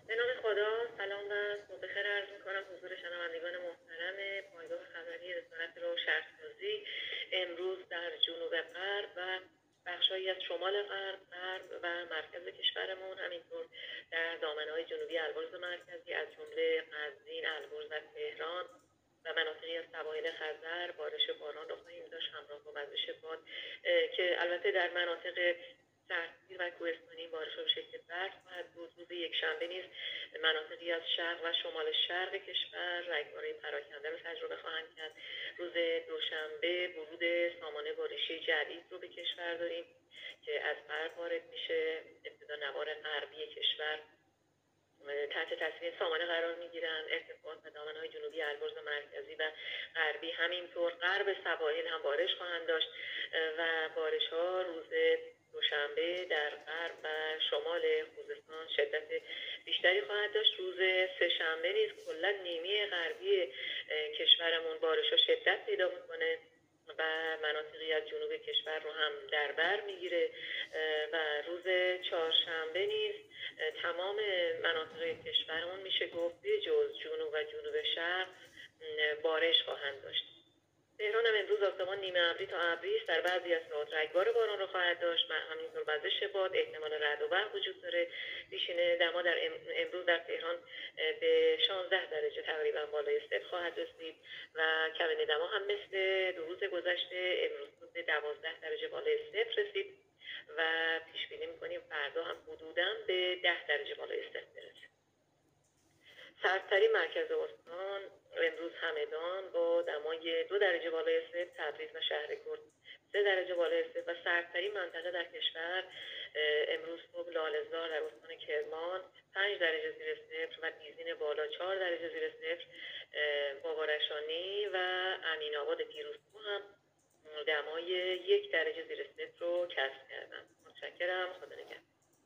به نام خدا، سلام و صبح بخیر عرض می‌کنم حضور شنوندگان محترم پایگاه خبری رسانت راه شهرسازی. امروز در جنوب غرب و بخش‌هایی از شمال غرب و مرکز کشورمون، همینطور در دامنه‌های جنوبی البرز مرکزی از جمله قزوین، البرز و تهران و مناطقی از سواحل خزر بارش باران رو خواهیم داشت همراه با وزش باد که البته در مناطق سردسیر و کوهستانی بارش‌ها به شکل برف خواهد بود. روز یکشنبه نیز مناطقی از شرق و شمال شرق کشور رگبارهای پراکنده رو تجربه خواهند کرد. روز دوشنبه ورود سامانه بارشی جدید رو به کشور داریم که از غرب وارد میشه. ابتدا نوار غربی کشور تحت تاثیر سامانه قرار میگیرن. ارتفاعات و دامنه‌های جنوبی البرز مرکزی و غربی همینطور غرب سواحل هم بارش خواهند داشت و بارش‌ها روز دوشنبه در غرب و شمال خوزستان شدت بیشتری خواهد داشت. روز سه‌شنبه نیز کلا نیمه غربی کشورمون بارش‌ها شدت پیدا میکنه و مناطقی از جنوب کشور رو هم در بر میگیره و روز چهارشنبه نیز تمام مناطق کشورمون میشه گفت بجز جنوب و جنوب شرق بارش خواهند داشت. تهران هم امروز آسمان نیمه ابری تا ابری است، در بعضی از ساعات رگبار باران رو خواهد داشت و همینطور وزش باد، احتمال رعد و برق وجود داره. پیشینه دما در امروز در تهران به 16 درجه تقریبا بالای صفر خواهد رسید و کمین دما هم مثل دو روز گذشته امروز به 12 درجه بالای صفر رسید و پیش بینی می‌کنیم فردا هم حدوداً به 10 درجه بالای صفر برسه. سردترین مرکز استان امروز همدان با دمای 2 درجه بالای صفر، تبریز و شهرکرد 3 درجه بالای صفر و سردترین منطقه در کشور امروز صبح لاله‌زار در استان کرمان 5 درجه زیر صفر و دیزین بالا 4 درجه زیر صفر، بابارشانی و امین‌آباد پیروزکوه هم دمای 1 درجه زیر صفر رو کسب کردن. متشکرم. خدا نگهدار.